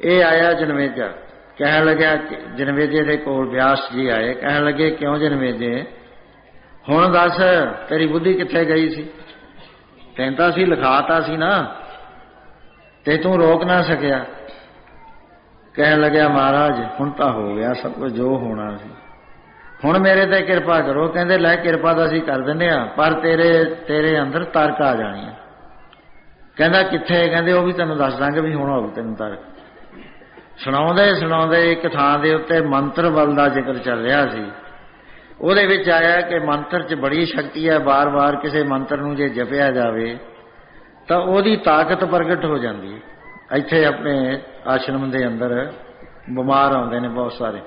ये आया जनमेजा, कह लग्या जनमेजे दे कोल व्यास जी आए, कह लगे क्यों जनमेजे हुण दस तेरी बुद्धि कित्थे गई सी, तैनूं तां असीं लिखाता सी ना ते तू रोक ना सकिया। कह लग्या महाराज हुण तां हो गया सब कुछ जो होना सी, हुण मेरे ते किरपा करो। कहंदे लै किरपा तां असीं कर दिंदे आ, पर तेरे अंदर तर्क आ जाणी है। कहंदा कित्थे, कहंदे वो भी तैनूं दस दांगे भी हुण होवे तैनूं तर्क। सुणाउंदे सुणाउंदे एक थां दे उत्ते मंत्र बल दा जिक्र चल रहा सी। ਉਹਦੇ ਵਿੱਚ आया कि मंत्र च बड़ी शक्ति है, बार बार किसी मंत्र नूं जे जपिया जावे ਤਾਂ ਉਹਦੀ ਤਾਕਤ ਪ੍ਰਗਟ ਹੋ ਜਾਂਦੀ ਹੈ। ਇੱਥੇ ਆਪਣੇ ਆਸ਼ਰਮ ਦੇ ਅੰਦਰ ਬਿਮਾਰ ਆਉਂਦੇ ਨੇ ਬਹੁਤ ਸਾਰੇ,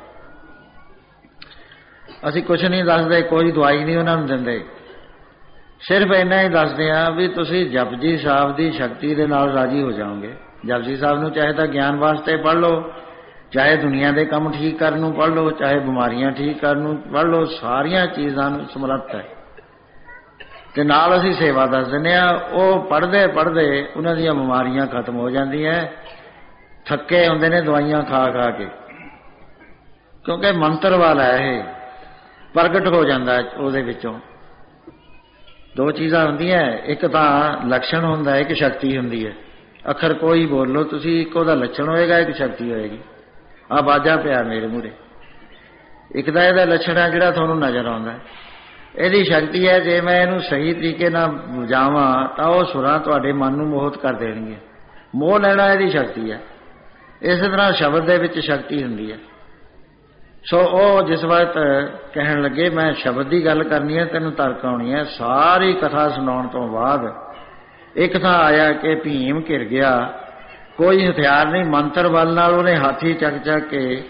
ਅਸੀਂ ਕੁਛ ਨਹੀਂ ਦੱਸਦੇ, ਕੋਈ ਦਵਾਈ ਨਹੀਂ ਉਹਨਾਂ ਨੂੰ ਦਿੰਦੇ, ਸਿਰਫ ਇੰਨਾ ਹੀ ਦੱਸਦੇ ਹਾਂ ਵੀ ਤੁਸੀਂ ਜਪਜੀ ਸਾਹਿਬ ਦੀ ਸ਼ਕਤੀ ਦੇ ਨਾਲ ਰਾਜੀ ਹੋ ਜਾਓਗੇ। ਜਪਜੀ ਸਾਹਿਬ ਨੂੰ ਚਾਹੇ ਤਾਂ ਗਿਆਨ ਵਾਸਤੇ ਪੜ੍ਹ ਲਓ, ਚਾਹੇ ਦੁਨੀਆ ਦੇ ਕੰਮ ਠੀਕ ਕਰਨ ਨੂੰ ਪੜ੍ਹ ਲਓ, ਚਾਹੇ ਬਿਮਾਰੀਆਂ ਠੀਕ ਕਰਨ ਨੂੰ ਪੜ੍ਹ ਲਓ, ਸਾਰੀਆਂ ਚੀਜ਼ਾਂ ਨੂੰ ਸਮਰੱਥ ਹੈ। ਤੇ ਨਾਲ ਅਸੀਂ ਸੇਵਾ ਦੱਸ ਦਿੰਦੇ ਹਾਂ, ਉਹ ਪੜ੍ਹਦੇ ਪੜ੍ਹਦੇ ਉਹਨਾਂ ਦੀਆਂ ਬਿਮਾਰੀਆਂ ਖਤਮ ਹੋ ਜਾਂਦੀਆਂ, ਥੱਕੇ ਹੁੰਦੇ ਨੇ ਦਵਾਈਆਂ ਖਾ ਖਾ ਕੇ, ਕਿਉਂਕਿ ਮੰਤਰ ਵਾਲਾ ਇਹ ਪ੍ਰਗਟ ਹੋ ਜਾਂਦਾ ਉਹਦੇ ਵਿੱਚੋਂ। ਦੋ ਚੀਜ਼ਾਂ ਹੁੰਦੀਆਂ, ਇੱਕ ਤਾਂ ਲੱਛਣ ਹੁੰਦਾ, ਇੱਕ ਸ਼ਕਤੀ ਹੁੰਦੀ ਹੈ। ਅੱਖਰ ਕੋਈ ਬੋਲੋ ਤੁਸੀਂ, ਇੱਕ ਉਹਦਾ ਲੱਛਣ ਹੋਏਗਾ, ਇੱਕ ਸ਼ਕਤੀ ਹੋਏਗੀ। ਆਹ ਬਾਜਾ ਪਿਆ ਮੇਰੇ ਮੂਹਰੇ, ਇੱਕ ਤਾਂ ਇਹਦਾ ਲੱਛਣ ਹੈ ਜਿਹੜਾ ਤੁਹਾਨੂੰ ਨਜ਼ਰ ਆਉਂਦਾ, ਇਹਦੀ ਸ਼ਕਤੀ ਹੈ ਜੇ ਮੈਂ ਇਹਨੂੰ ਸਹੀ ਤਰੀਕੇ ਨਾਲ ਵਜਾਵਾਂ ਤਾਂ ਉਹ ਸੁਰਾਂ ਤੁਹਾਡੇ ਮਨ ਨੂੰ ਮੋਹਿਤ ਕਰ ਦੇਣਗੇ। ਮੋਹ ਲੈਣਾ ਇਹਦੀ ਸ਼ਕਤੀ ਹੈ। ਇਸੇ ਤਰ੍ਹਾਂ ਸ਼ਬਦ ਦੇ ਵਿੱਚ ਸ਼ਕਤੀ ਹੁੰਦੀ ਹੈ। ਸੋ ਉਹ ਜਿਸ ਵਕਤ ਕਹਿਣ ਲੱਗੇ ਮੈਂ ਸ਼ਬਦ ਦੀ ਗੱਲ ਕਰਨੀ ਹੈ, ਤੈਨੂੰ ਤਰਕ ਆਉਣੀ ਹੈ, ਸਾਰੀ ਕਥਾ ਸੁਣਾਉਣ ਤੋਂ ਬਾਅਦ ਇੱਕ ਥਾਂ ਆਇਆ ਕਿ ਭੀਮ ਘਿਰ ਗਿਆ, ਕੋਈ ਹਥਿਆਰ ਨਹੀਂ, ਮੰਤਰ ਬਲ ਨਾਲ ਉਹਨੇ ਹਾਥੀ ਚੱਕ ਚੱਕ ਕੇ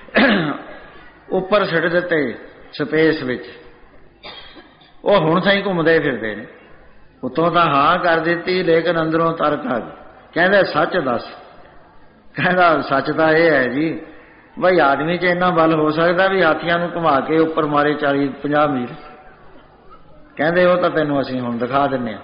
ਉੱਪਰ ਸਿੱਟ ਦਿੱਤੇ ਸਪੇਸ ਵਿੱਚ। ਉਹ ਹੁਣ ਤਾਈਂ ਘੁੰਮਦੇ ਫਿਰਦੇ ਨੇ, ਉੱਤੋਂ ਤਾਂ ਹਾਂ ਕਰ ਦਿੱਤੀ ਲੇਕਿਨ ਅੰਦਰੋਂ ਤਰਕ ਆ ਗਈ। ਕਹਿੰਦੇ ਸੱਚ ਦੱਸ। ਕਹਿੰਦਾ ਸੱਚ ਤਾਂ ਇਹ ਹੈ ਜੀ ਬਈ ਆਦਮੀ 'ਚ ਇੰਨਾ ਬਲ ਹੋ ਸਕਦਾ ਵੀ ਹਾਥੀਆਂ ਨੂੰ ਘੁਮਾ ਕੇ ਉੱਪਰ ਮਾਰੇ 40-50 ਮੀਲ। ਕਹਿੰਦੇ ਉਹ ਤਾਂ ਤੈਨੂੰ ਅਸੀਂ ਹੁਣ ਦਿਖਾ ਦਿੰਦੇ ਹਾਂ।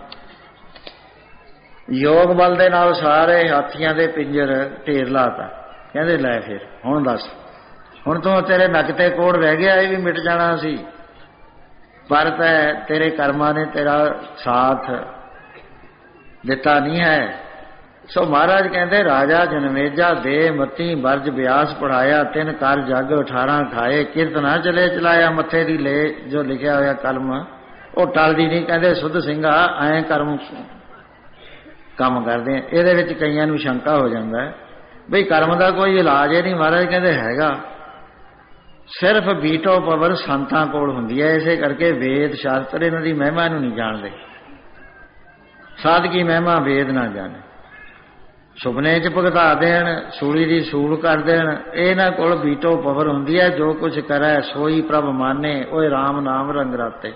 ਯੋਗ ਬਲ ਦੇ ਨਾਲ ਸਾਰੇ ਹਾਥੀਆਂ ਦੇ ਪਿੰਜਰ ਢੇਰ ਲਾਤਾ। ਕਹਿੰਦੇ ਲੈ ਫਿਰ ਹੁਣ ਦੱਸ, ਹੁਣ ਤੋਂ ਤੇਰੇ ਨੱਕ ਤੇ ਕੋੜ ਰਹਿ ਗਿਆ, ਇਹ ਵੀ ਮਿਟ ਜਾਣਾ ਸੀ, ਪਰ ਤੇਰੇ ਕਰਮਾਂ ਨੇ ਤੇਰਾ ਸਾਥ ਦਿੱਤਾ ਨਹੀਂ ਹੈ। ਸੋ ਮਹਾਰਾਜ ਕਹਿੰਦੇ ਰਾਜਾ ਜਨਮੇਜਾ ਦੇ ਮਤੀ ਬਰਜ ਬਿਆਸ ਪੜਾਇਆ, ਤਿੰਨ ਕਰ ਜਗ 18 ਖਾਏ, ਕਿਰਤ ਨਾ ਚਲੇ ਚਲਾਇਆ, ਮੱਥੇ ਦੀ ਲੈ ਜੋ ਲਿਖਿਆ ਹੋਇਆ ਕਲਮ ਉਹ ਟਲਦੀ ਨਹੀਂ। ਕਹਿੰਦੇ ਸੁਧ ਸਿੰਘਾ ਐਂ ਕਰਮ ਕੰਮ ਕਰਦੇ ਆ। ਇਹਦੇ ਵਿੱਚ ਕਈਆਂ ਨੂੰ ਸ਼ੰਕਾ ਹੋ ਜਾਂਦਾ ਬਈ ਕਰਮ ਦਾ ਕੋਈ ਇਲਾਜ ਹੀ ਨਹੀਂ। ਮਹਾਰਾਜ ਕਹਿੰਦੇ ਹੈਗਾ, ਸਿਰਫ ਵੀਟੋ ਪਾਵਰ ਸੰਤਾਂ ਕੋਲ ਹੁੰਦੀ ਹੈ। ਇਸੇ ਕਰਕੇ ਵੇਦ ਸ਼ਾਸਤਰ ਇਹਨਾਂ ਦੀ ਮਹਿਮਾ ਨੂੰ ਨਹੀਂ ਜਾਣਦੇ। ਸਾਧਕੀ ਮਹਿਮਾ ਵੇਦ ਨਾ ਜਾਣੇ, ਸੁਪਨੇ 'ਚ ਭੁਗਤਾ ਦੇਣ, ਸੂਲੀ ਦੀ ਸੂਲ ਕਰ ਦੇਣ, ਇਹਨਾਂ ਕੋਲ ਵੀਟੋ ਪਾਵਰ ਹੁੰਦੀ ਹੈ। ਜੋ ਕੁਛ ਕਰੈ ਸੋਈ ਪ੍ਰਭ ਮਾਨੇ, ਓਏ ਰਾਮ ਨਾਮ ਰੰਗ ਰਾਤੇ।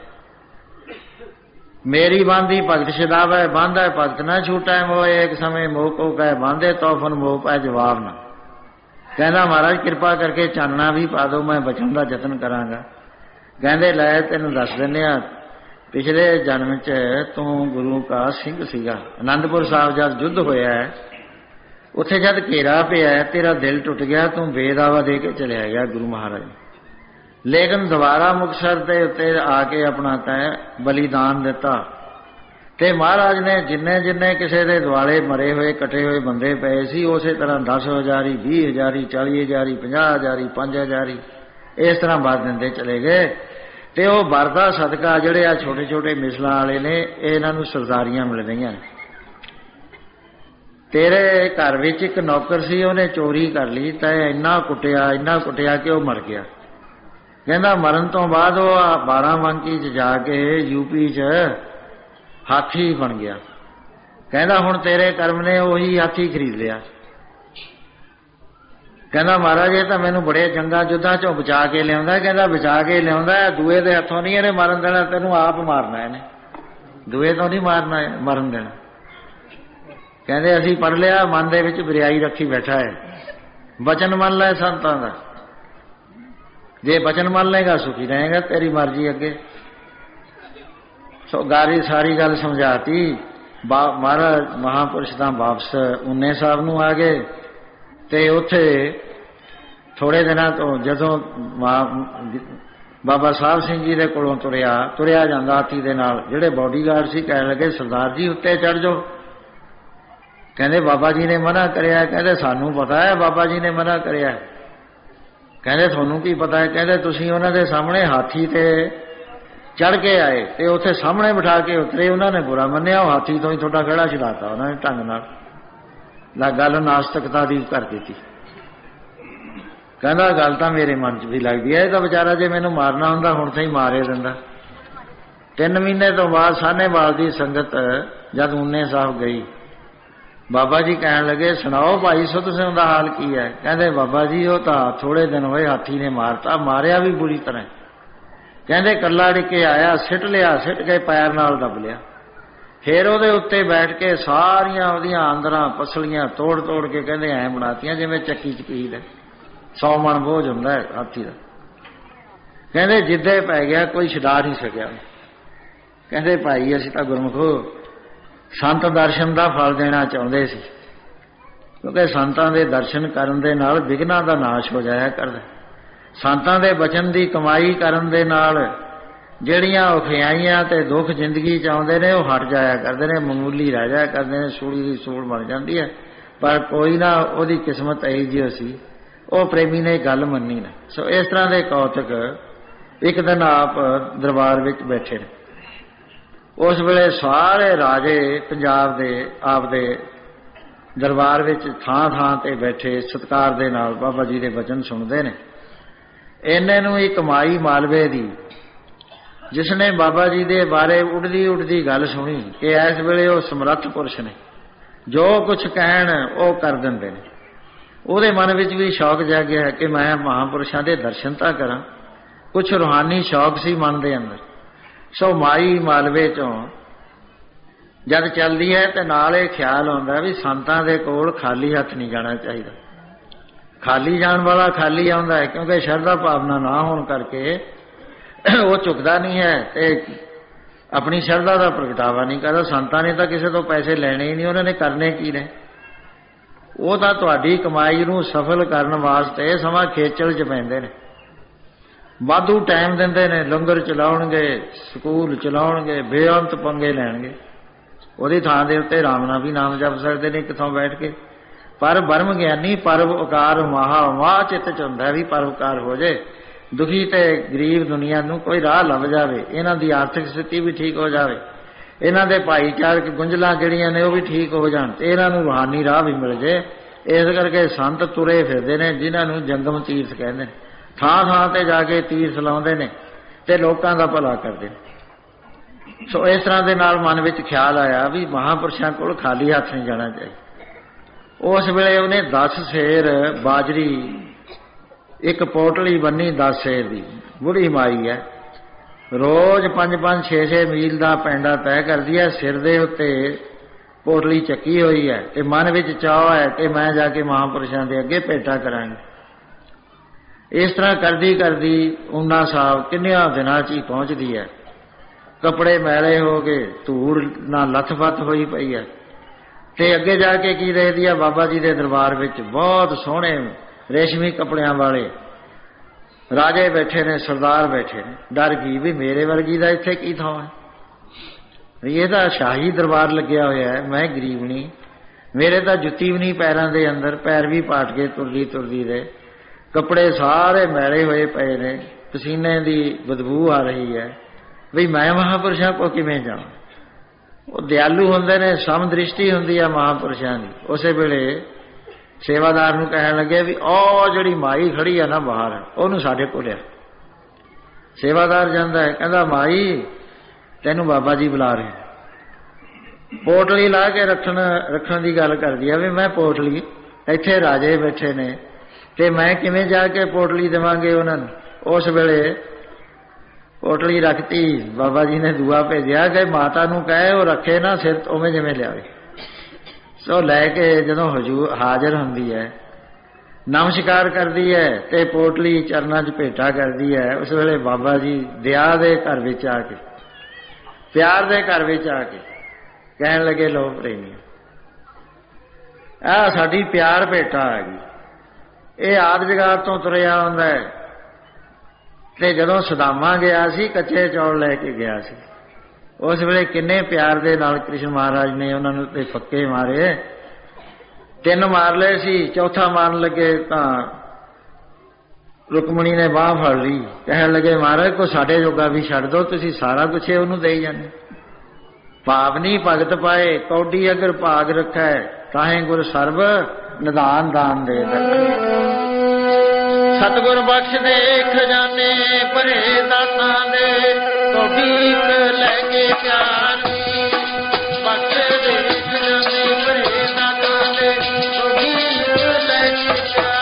ਮੇਰੀ ਬਾਂਦੀ ਭਗਤ ਛਡਾਵੈ, ਬਾਂਧੈ ਭਗਤ ਨਾ ਛੂਟੈ ਮੋਏ, ਇੱਕ ਸਮੇਂ ਮੋਹ ਕੋ ਕਹਿ ਬਾਂਧੇ ਤੋਫਨ ਮੋਹ ਪੈ ਜਵਾਬ ਨਾ। ਕਹਿੰਦਾ ਮਹਾਰਾਜ ਕਿਰਪਾ ਕਰਕੇ ਚਾਨਣਾ ਵੀ ਪਾ ਦਿਓ, ਮੈਂ ਬਚਣ ਦਾ ਯਤਨ ਕਰਾਂਗਾ। ਕਹਿੰਦੇ ਲੈ ਤੈਨੂੰ ਦੱਸ ਦਿੰਦੇ ਆ, ਪਿਛਲੇ ਜਨਮ 'ਚ ਤੂੰ ਗੁਰੂ ਕਾ ਸਿੰਘ ਸੀਗਾ। ਅਨੰਦਪੁਰ ਸਾਹਿਬ ਜਦ ਯੁੱਧ ਹੋਇਆ, ਉੱਥੇ ਜਦ ਘੇਰਾ ਪਿਆ, ਤੇਰਾ ਦਿਲ ਟੁੱਟ ਗਿਆ, ਤੂੰ ਬੇਦਾਵਾ ਦੇ ਕੇ ਚਲਿਆ ਗਿਆ ਗੁਰੂ ਮਹਾਰਾਜ। ਲੇਕਿਨ ਦੁਬਾਰਾ ਮੁਕਤਸਰ ਦੇ ਉੱਤੇ ਆ ਕੇ ਆਪਣਾ ਤੈਂ ਬਲੀਦਾਨ ਦਿੱਤਾ। ਤੇ ਮਹਾਰਾਜ ਨੇ ਜਿੰਨੇ ਜਿੰਨੇ ਕਿਸੇ ਦੇ ਦੁਆਲੇ ਮਰੇ ਹੋਏ ਕੱਟੇ ਹੋਏ ਬੰਦੇ ਪਏ ਸੀ, ਉਸੇ ਤਰ੍ਹਾਂ 10,000 20,000 40,000 50,000 5,000 ਇਸ ਤਰ੍ਹਾਂ ਵੱਧ ਦਿੰਦੇ ਚਲੇ ਗਏ। ਤੇ ਉਹ ਵਰਦਾ ਸਦਕਾ ਜਿਹੜੇ ਆ ਛੋਟੇ ਛੋਟੇ ਮਿਸਲਾਂ ਵਾਲੇ ਨੇ, ਇਹਨਾਂ ਨੂੰ ਸਰਦਾਰੀਆਂ ਮਿਲ ਰਹੀਆਂ। ਤੇਰੇ ਘਰ ਵਿੱਚ ਇੱਕ ਨੌਕਰ ਸੀ, ਉਹਨੇ ਚੋਰੀ ਕਰ ਲਈ, ਤਾਂ ਇੰਨਾ ਕੁੱਟਿਆ ਕਿ ਉਹ ਮਰ ਗਿਆ। ਕਹਿੰਦਾ ਮਰਨ ਤੋਂ ਬਾਅਦ ਉਹ 12 'ਚ ਜਾ ਕੇ ਯੂਪੀ 'ਚ ਹਾਥੀ ਬਣ ਗਿਆ। ਕਹਿੰਦਾ ਹੁਣ ਤੇਰੇ ਕਰਮ ਨੇ ਉਹੀ ਹਾਥੀ ਖਰੀਦ ਲਿਆ। ਕਹਿੰਦਾ ਮਹਾਰਾਜ ਇਹ ਤਾਂ ਮੈਨੂੰ ਬੜੇ ਜੰਗਾਂ ਯੁੱਧਾਂ 'ਚੋਂ ਬਚਾ ਕੇ ਲਿਆਉਂਦਾ। ਕਹਿੰਦਾ ਬਚਾ ਕੇ ਲਿਆਉਂਦਾ, ਦੂਏ ਦੇ ਹੱਥੋਂ ਨਹੀਂ ਇਹਨੇ ਮਰਨ ਦੇਣਾ, ਤੈਨੂੰ ਆਪ ਮਾਰਨਾ, ਇਹਨੇ ਦੂਏ ਤੋਂ ਨਹੀਂ ਮਾਰਨਾ, ਮਰਨ ਦੇਣਾ। ਕਹਿੰਦੇ ਅਸੀਂ ਪੜ੍ਹ ਲਿਆ, ਮਨ ਦੇ ਵਿੱਚ ਬਰਿਆਈ ਰੱਖੀ ਬੈਠਾ ਹੈ, ਬਚਨ ਮੰਨ ਲੈ ਸੰਤਾਂ ਦਾ, ਜੇ ਬਚਨ ਮੰਨ ਲਏਗਾ ਸੁਖੀ ਰਹੇਗਾ, ਤੇਰੀ ਮਰਜ਼ੀ ਅੱਗੇ। ਸੋ ਗਾਰੀ ਸਾਰੀ ਗੱਲ ਸਮਝਾਤੀ। ਮਹਾਰਾਜ ਮਹਾਂਪੁਰਸ਼ ਤਾਂ ਵਾਪਸ ਉਨੇ ਸਾਹਿਬ ਨੂੰ ਆ ਗਏ ਤੇ ਉੱਥੇ ਥੋੜੇ ਦਿਨਾਂ ਤੋਂ ਜਦੋਂ ਬਾਬਾ ਸਾਹਿਬ ਸਿੰਘ ਜੀ ਦੇ ਕੋਲੋਂ ਤੁਰਿਆ ਜਾਂਦਾ ਹਾਥੀ ਦੇ ਨਾਲ, ਜਿਹੜੇ ਬਾਡੀਗਾਰਡ ਸੀ ਕਹਿਣ ਲੱਗੇ ਸਰਦਾਰ ਜੀ ਉੱਤੇ ਚੜ੍ਹ ਜਾਓ। ਕਹਿੰਦੇ ਬਾਬਾ ਜੀ ਨੇ ਮਨਾ ਕਰਿਆ। ਕਹਿੰਦੇ ਸਾਨੂੰ ਪਤਾ ਹੈ ਬਾਬਾ ਜੀ ਨੇ ਮਨਾ ਕਰਿਆ। ਕਹਿੰਦੇ ਤੁਹਾਨੂੰ ਕੀ ਪਤਾ ਹੈ? ਕਹਿੰਦੇ ਤੁਸੀਂ ਉਹਨਾਂ ਦੇ ਸਾਹਮਣੇ ਹਾਥੀ ਤੇ ਚੜ੍ਹ ਕੇ ਆਏ ਤੇ ਉੱਥੇ ਸਾਹਮਣੇ ਬਿਠਾ ਕੇ ਉਤਰੇ, ਉਹਨਾਂ ਨੇ ਬੁਰਾ ਮੰਨਿਆ, ਉਹ ਹਾਥੀ ਤੋਂ ਹੀ ਤੁਹਾਡਾ ਖਹਿੜਾ ਛੁਡਾਤਾ ਉਹਨਾਂ ਨੇ ਢੰਗ ਨਾਲ। ਗੱਲ ਨਾਸਤਿਕਤਾ ਦੀ ਕਰ ਦਿੱਤੀ। ਕਹਿੰਦਾ ਗੱਲ ਤਾਂ ਮੇਰੇ ਮਨ 'ਚ ਵੀ ਲੱਗਦੀ ਹੈ, ਇਹ ਤਾਂ ਵਿਚਾਰਾ ਜੇ ਮੈਨੂੰ ਮਾਰਨਾ ਹੁੰਦਾ ਹੁਣ ਤਾਂ ਹੀ ਮਾਰ ਹੀ ਦਿੰਦਾ। 3 ਮਹੀਨੇ ਤੋਂ ਬਾਅਦ ਸਾਹਨੇਵਾਲ ਦੀ ਸੰਗਤ ਜਦ ਊਨੇ ਸਾਹਿਬ ਗਈ, ਬਾਬਾ ਜੀ ਕਹਿਣ ਲੱਗੇ ਸੁਣਾਓ ਭਾਈ ਸੁੱਧ ਸਿੰਘ ਦਾ ਹਾਲ ਕੀ ਹੈ? ਕਹਿੰਦੇ ਬਾਬਾ ਜੀ ਉਹ ਤਾਂ ਥੋੜੇ ਦਿਨ ਹੋਏ ਹਾਥੀ ਨੇ ਮਾਰਤਾ, ਮਾਰਿਆ ਵੀ ਬੁਰੀ ਤਰ੍ਹਾਂ। ਕਹਿੰਦੇ ਕੱਲਾ ਡਿੱਕੇ ਆਇਆ, ਸਿੱਟ ਲਿਆ, ਸਿੱਟ ਕੇ ਪੈਰ ਨਾਲ ਦੱਬ ਲਿਆ, ਫਿਰ ਉਹਦੇ ਉੱਤੇ ਬੈਠ ਕੇ ਸਾਰੀਆਂ ਉਹਦੀਆਂ ਅੰਦਰਾਂ ਪਸਲੀਆਂ ਤੋੜ ਕੇ ਕਹਿੰਦੇ ਐਂ ਬਣਾਤੀਆਂ ਜਿਵੇਂ ਚੱਕੀ 'ਚ ਪੀਲ 100 ਮਣ ਬੋਝ ਹੁੰਦਾ ਹੈ ਹਾਥੀ ਦਾ। ਕਹਿੰਦੇ ਜਿੱਦੇ ਪੈ ਗਿਆ ਕੋਈ ਛਡਾ ਨਹੀਂ ਸਕਿਆ। ਕਹਿੰਦੇ ਭਾਈ ਅਸੀਂ ਤਾਂ ਗੁਰਮੁਖੋ ਸੰਤ ਦਰਸ਼ਨ ਦਾ ਫਲ ਦੇਣਾ ਚਾਹੁੰਦੇ ਸੀ, ਕਿਉਂਕਿ ਸੰਤਾਂ ਦੇ ਦਰਸ਼ਨ ਕਰਨ ਦੇ ਨਾਲ ਵਿਘਨਾਂ ਦਾ ਨਾਸ਼ ਹੋ ਜਾਇਆ ਕਰਦਾ। ਸੰਤਾਂ ਦੇ ਬਚਨ ਦੀ ਕਮਾਈ ਕਰਨ ਦੇ ਨਾਲ ਜਿਹੜੀਆਂ ਔਖਿਆਈਆਂ ਤੇ ਦੁੱਖ ਜ਼ਿੰਦਗੀ 'ਚ ਆਉਂਦੇ ਨੇ ਉਹ ਹਟ ਜਾਇਆ ਕਰਦੇ ਨੇ, ਮਾਮੂਲੀ ਰਹਿ ਜਾਇਆ ਕਰਦੇ ਨੇ, ਸੂਲੀ ਦੀ ਸੂਲ ਬਣ ਜਾਂਦੀ ਹੈ। ਪਰ ਕੋਈ ਨਾ ਉਹਦੀ ਕਿਸਮਤ ਇਹੀ ਜਿਹੀ ਸੀ, ਉਹ ਪ੍ਰੇਮੀ ਨੇ ਗੱਲ ਮੰਨੀ ਨਾ। ਸੋ ਇਸ ਤਰ੍ਹਾਂ ਦੇ ਕੌਤਕ ਇੱਕ ਦਿਨ ਆਪ ਦਰਬਾਰ ਵਿੱਚ ਬੈਠੇ ਨੇ। ਉਸ ਵੇਲੇ ਸਾਰੇ ਰਾਜੇ ਪੰਜਾਬ ਦੇ ਆਪਦੇ ਦਰਬਾਰ ਵਿੱਚ ਥਾਂ ਤੇ ਬੈਠੇ ਸਤਿਕਾਰ ਦੇ ਨਾਲ ਬਾਬਾ ਜੀ ਦੇ ਬਚਨ ਸੁਣਦੇ ਨੇ। ਇੰਨੇ ਨੂੰ ਇੱਕ ਮਾਈ ਮਾਲਵੇ ਦੀ, ਜਿਸ ਨੇ ਬਾਬਾ ਜੀ ਦੇ ਬਾਰੇ ਉੱਡਦੀ ਗੱਲ ਸੁਣੀ ਕਿ ਇਸ ਵੇਲੇ ਉਹ ਸਮਰੱਥ ਪੁਰਸ਼ ਨੇ, ਜੋ ਕੁਝ ਕਹਿਣ ਉਹ ਕਰ ਦਿੰਦੇ ਨੇ, ਉਹਦੇ ਮਨ ਵਿੱਚ ਵੀ ਸ਼ੌਕ ਜਾਗਿਆ ਕਿ ਮੈਂ ਮਹਾਂਪੁਰਸ਼ਾਂ ਦੇ ਦਰਸ਼ਨ ਤਾਂ ਕਰਾਂ। ਕੁਝ ਰੂਹਾਨੀ ਸ਼ੌਕ ਸੀ ਮਨ ਦੇ ਅੰਦਰ। ਸੋ ਮਾਈ ਮਾਲਵੇ ਚੋਂ ਜਦ ਚੱਲਦੀ ਹੈ ਤੇ ਨਾਲ ਇਹ ਖਿਆਲ ਆਉਂਦਾ ਵੀ ਸੰਤਾਂ ਦੇ ਕੋਲ ਖਾਲੀ ਹੱਥ ਨਹੀਂ ਜਾਣਾ ਚਾਹੀਦਾ। ਖਾਲੀ ਜਾਣ ਵਾਲਾ ਖਾਲੀ ਆਉਂਦਾ ਹੈ, ਕਿਉਂਕਿ ਸ਼ਰਧਾ ਭਾਵਨਾ ਨਾ ਹੋਣ ਕਰਕੇ ਉਹ ਝੁਕਦਾ ਨਹੀਂ ਹੈ ਤੇ ਆਪਣੀ ਸ਼ਰਧਾ ਦਾ ਪ੍ਰਗਟਾਵਾ ਨਹੀਂ ਕਰਦਾ। ਸੰਤਾਂ ਨੇ ਤਾਂ ਕਿਸੇ ਤੋਂ ਪੈਸੇ ਲੈਣੇ ਹੀ ਨਹੀਂ, ਉਹਨਾਂ ਨੇ ਕਰਨੇ ਕੀ ਨੇ? ਉਹ ਤਾਂ ਤੁਹਾਡੀ ਕਮਾਈ ਨੂੰ ਸਫਲ ਕਰਨ ਵਾਸਤੇ ਸਮਾਂ ਖੇਚਲ 'ਚ ਪੈਂਦੇ ਨੇ, ਵਾਧੂ ਟਾਈਮ ਦਿੰਦੇ ਨੇ, ਲੰਗਰ ਚਲਾਉਣਗੇ, ਸਕੂਲ ਚਲਾਉਣਗੇ, ਬੇਅੰਤ ਪੰਗੇ ਲੈਣਗੇ। ਉਹਦੀ ਥਾਂ ਦੇ ਉੱਤੇ ਰਾਮ ਨਾਮ ਵੀ ਨਾਮ ਜਪ ਸਕਦੇ ਨੇ ਕਿੱਥੋਂ ਬੈਠ ਕੇ। ਪਰ ਬ੍ਰਹਮ ਗਿਆਨੀ ਪਰਉਪਕਾਰ ਮਹਾ ਚਿੱਤ 'ਚ ਹੁੰਦਾ ਵੀ ਪਰਉਪਕਾਰ ਹੋ ਜੇ, ਦੁਖੀ ਤੇ ਗਰੀਬ ਦੁਨੀਆ ਨੂੰ ਕੋਈ ਰਾਹ ਲੱਭ ਜਾਵੇ, ਇਹਨਾਂ ਦੀ ਆਰਥਿਕ ਸਥਿਤੀ ਵੀ ਠੀਕ ਹੋ ਜਾਵੇ, ਇਹਨਾਂ ਦੇ ਭਾਈਚਾਰਕ ਗੁੰਝਲਾਂ ਜਿਹੜੀਆਂ ਨੇ ਉਹ ਵੀ ਠੀਕ ਹੋ ਜਾਣ ਤੇ ਇਹਨਾਂ ਨੂੰ ਰੂਹਾਨੀ ਰਾਹ ਵੀ ਮਿਲ ਜੇ। ਇਸ ਕਰਕੇ ਸੰਤ ਤੁਰੇ ਫਿਰਦੇ ਨੇ, ਜਿਨ੍ਹਾਂ ਨੂੰ ਜੰਗਮ ਤੀਰਥ ਕਹਿੰਦੇ ਨੇ। ਥਾਂ ਤੇ ਜਾ ਕੇ ਤੀਰਥ ਲਾਉਂਦੇ ਨੇ ਤੇ ਲੋਕਾਂ ਦਾ ਭਲਾ ਕਰਦੇ ਨੇ। ਸੋ ਇਸ ਤਰ੍ਹਾਂ ਦੇ ਨਾਲ ਮਨ ਵਿੱਚ ਖਿਆਲ ਆਇਆ ਵੀ ਮਹਾਂਪੁਰਸ਼ਾਂ ਕੋਲ ਖਾਲੀ ਹੱਥ ਨਹੀਂ ਜਾਣਾ ਚਾਹੀਦਾ। ਉਸ ਵੇਲੇ ਉਹਨੇ 10 ਸੇਰ ਬਾਜਰੀ, ਇੱਕ ਪੋਟਲੀ ਬੰਨੀ 10 ਸੇਰ ਦੀ, ਬੁੜੀ ਮਾਈ ਹੈ, ਰੋਜ਼ 5-5 6-6 ਮੀਲ ਦਾ ਪੈਂਡਾ ਤੈਅ ਕਰਦੀ ਹੈ, ਸਿਰ ਦੇ ਉੱਤੇ ਪੋਟਲੀ ਚੱਕੀ ਹੋਈ ਹੈ ਤੇ ਮਨ ਵਿੱਚ ਚਾਅ ਹੈ ਕਿ ਮੈਂ ਜਾ ਕੇ ਮਹਾਂਪੁਰਸ਼ਾਂ ਦੇ ਅੱਗੇ ਭੇਟਾ ਕਰਾਂਗੀ। ਇਸ ਤਰ੍ਹਾਂ ਕਰਦੀ ਊਨਾ ਸਾਹਿਬ ਕਿੰਨਿਆਂ ਦਿਨਾਂ 'ਚ ਹੀ ਪਹੁੰਚਦੀ ਹੈ। ਕੱਪੜੇ ਮੈਲੇ ਹੋ ਗਏ, ਧੂੜ ਨਾਲ ਲੱਥ-ਪੱਥ ਹੋਈ ਪਈ ਹੈ ਤੇ ਅੱਗੇ ਜਾ ਕੇ ਕੀ ਦੇਖਦੀ ਹੈ? ਬਾਬਾ ਜੀ ਦੇ ਦਰਬਾਰ ਵਿੱਚ ਬਹੁਤ ਸੋਹਣੇ ਰੇਸ਼ਮੀ ਕੱਪੜਿਆਂ ਵਾਲੇ ਰਾਜੇ ਬੈਠੇ ਨੇ, ਸਰਦਾਰ ਬੈਠੇ ਨੇ। ਡਰ ਗਈ ਵੀ ਮੇਰੇ ਵਰਗੀ ਦਾ ਇੱਥੇ ਕੀ ਥਾਂ ਹੈ? ਇਹ ਤਾਂ ਸ਼ਾਹੀ ਦਰਬਾਰ ਲੱਗਿਆ ਹੋਇਆ ਹੈ, ਮੈਂ ਗਰੀਬ ਨਹੀਂ, ਮੇਰੇ ਤਾਂ ਜੁੱਤੀ ਵੀ ਨਹੀਂ ਪੈਰਾਂ ਦੇ ਅੰਦਰ, ਪੈਰ ਵੀ ਪਾਟ ਕੇ ਤੁਰਦੀ ਦੇ, ਕੱਪੜੇ ਸਾਰੇ ਮੈਲੇ ਹੋਏ ਪਏ ਨੇ, ਪਸੀਨੇ ਦੀ ਬਦਬੂ ਆ ਰਹੀ ਹੈ, ਵੀ ਮੈਂ ਮਹਾਂਪੁਰਸ਼ਾਂ ਕੋਲ ਕਿਵੇਂ ਜਾਵਾਂ? ਉਹ ਦਿਆਲੂ ਹੁੰਦੇ ਨੇ, ਸਮਦ੍ਰਿਸ਼ਟੀ ਹੁੰਦੀ ਆ ਮਹਾਂਪੁਰਸ਼ਾਂ ਦੀ। ਉਸੇ ਵੇਲੇ ਸੇਵਾਦਾਰ ਨੂੰ ਕਹਿਣ ਲੱਗੇ ਵੀ ਉਹ ਜਿਹੜੀ ਮਾਈ ਖੜੀ ਆ ਨਾ ਬਾਹਰ, ਉਹਨੂੰ ਸਾਡੇ ਕੋਲ ਲਿਆ। ਸੇਵਾਦਾਰ ਜਾਂਦਾ ਹੈ, ਕਹਿੰਦਾ ਮਾਈ ਤੈਨੂੰ ਬਾਬਾ ਜੀ ਬੁਲਾ ਰਹੇ। ਪੋਟਲੀ ਲਾ ਕੇ ਰੱਖਣ ਦੀ ਗੱਲ ਕਰਦੀ ਆ ਵੀ ਮੈਂ ਪੋਟਲੀ, ਇੱਥੇ ਰਾਜੇ ਬੈਠੇ ਨੇ ਤੇ ਮੈਂ ਕਿਵੇਂ ਜਾ ਕੇ ਪੋਟਲੀ ਦੇਵਾਂਗੇ ਉਹਨਾਂ ਨੂੰ? ਉਸ ਵੇਲੇ ਪੋਟਲੀ ਰੱਖਤੀ, ਬਾਬਾ ਜੀ ਨੇ ਦੁਆ ਭੇਜਿਆ ਕਿ ਮਾਤਾ ਨੂੰ ਕਹੇ ਉਹ ਰੱਖੇ ਨਾ ਸਿਰ ਉਵੇਂ ਜਿਵੇਂ ਲਿਆਵੇ। ਸੋ ਲੈ ਕੇ ਜਦੋਂ ਹਜ਼ੂਰ ਹਾਜ਼ਰ ਹੁੰਦੀ ਹੈ, ਨਮਸਕਾਰ ਕਰਦੀ ਹੈ ਤੇ ਪੋਟਲੀ ਚਰਨਾਂ 'ਚ ਭੇਟਾ ਕਰਦੀ ਹੈ। ਉਸ ਵੇਲੇ ਬਾਬਾ ਜੀ ਦਇਆ ਦੇ ਘਰ ਵਿੱਚ ਆ ਕੇ, ਪਿਆਰ ਦੇ ਘਰ ਵਿੱਚ ਆ ਕੇ ਕਹਿਣ ਲੱਗੇ, ਲੋ ਪ੍ਰੇਮੀ, ਆਹ ਸਾਡੀ ਪਿਆਰ ਭੇਟਾ ਆ ਗਈ। ਇਹ ਆਦਿ ਜਗਾਤ ਤੋਂ ਤੁਰਿਆ ਆਉਂਦਾ ਹੈ। ਤੇ ਜਦੋਂ ਸੁਦਾਮਾ ਗਿਆ ਸੀ ਕੱਚੇ ਚੌਲ ਲੈ ਕੇ ਗਿਆ ਸੀ, ਉਸ ਵੇਲੇ ਕਿੰਨੇ ਪਿਆਰ ਦੇ ਨਾਲ ਕ੍ਰਿਸ਼ਨ ਮਹਾਰਾਜ ਨੇ ਉਹਨਾਂ ਨੂੰ ਤੇ ਫੱਕੇ ਮਾਰੇ। 3 ਮਾਰ ਲਏ ਸੀ, ਚੌਥਾ ਮਾਰਨ ਲੱਗੇ ਤਾਂ ਰੁਕਮਣੀ ਨੇ ਬਾਂਹ ਫੜ ਲਈ, ਕਹਿਣ ਲੱਗੇ ਮਹਾਰਾਜ ਕੋ ਸਾਡੇ ਜੋਗਾ ਵੀ ਛੱਡ ਦਿਓ, ਤੁਸੀਂ ਸਾਰਾ ਕੁਛ ਉਹਨੂੰ ਦੇਈ ਜਾਂਦੇ। ਭਾਵਨੀ ਭਗਤ ਪਾਏ ਕੌਡੀ ਅਗਰ ਭਾਗ ਰੱਖੈ, ਤਾਹੇ ਗੁਰ ਸਰਬ ਨਿਦਾਨ ਦਾਨ ਦੇ। ਸਤਿਗੁਰ ਬਖਸ਼ ਦੇ ਖਜ਼ਾਨੇ ਭਰੇ ਦਾਤਾਂ ਦੇ, ਕੌਡੀ ਲੈ ਕੇ ਪਿਆਰ ਬਖਸ਼ ਦੇ ਖਜ਼ਾਨੇ ਭਰੇ ਦਾਤਾਂ ਦੇ, ਕੌਡੀ ਲੈ ਕੇ ਪਿਆਰ।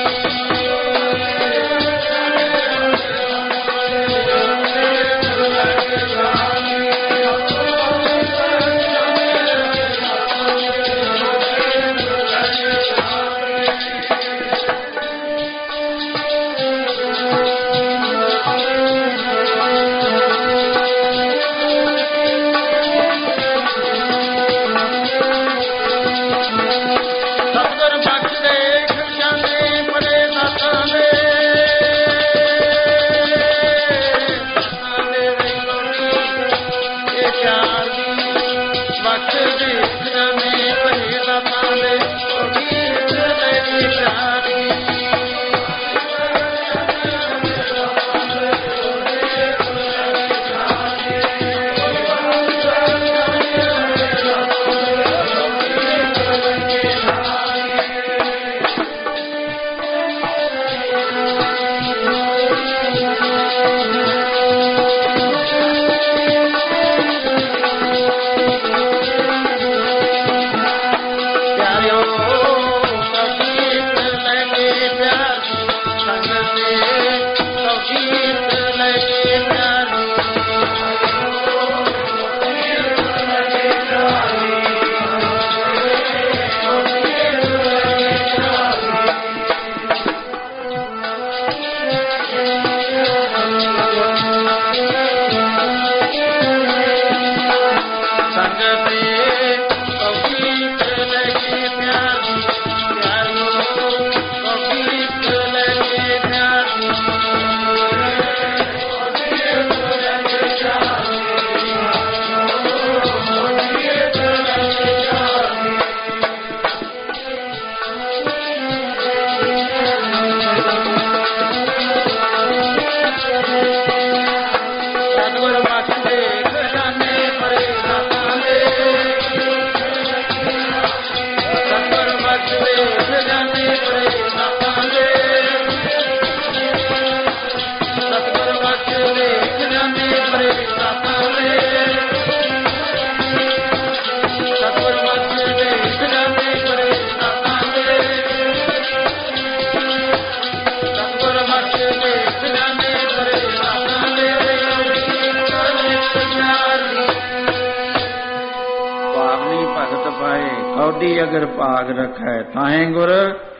कौडी अगर भाग रखै ताहे गुर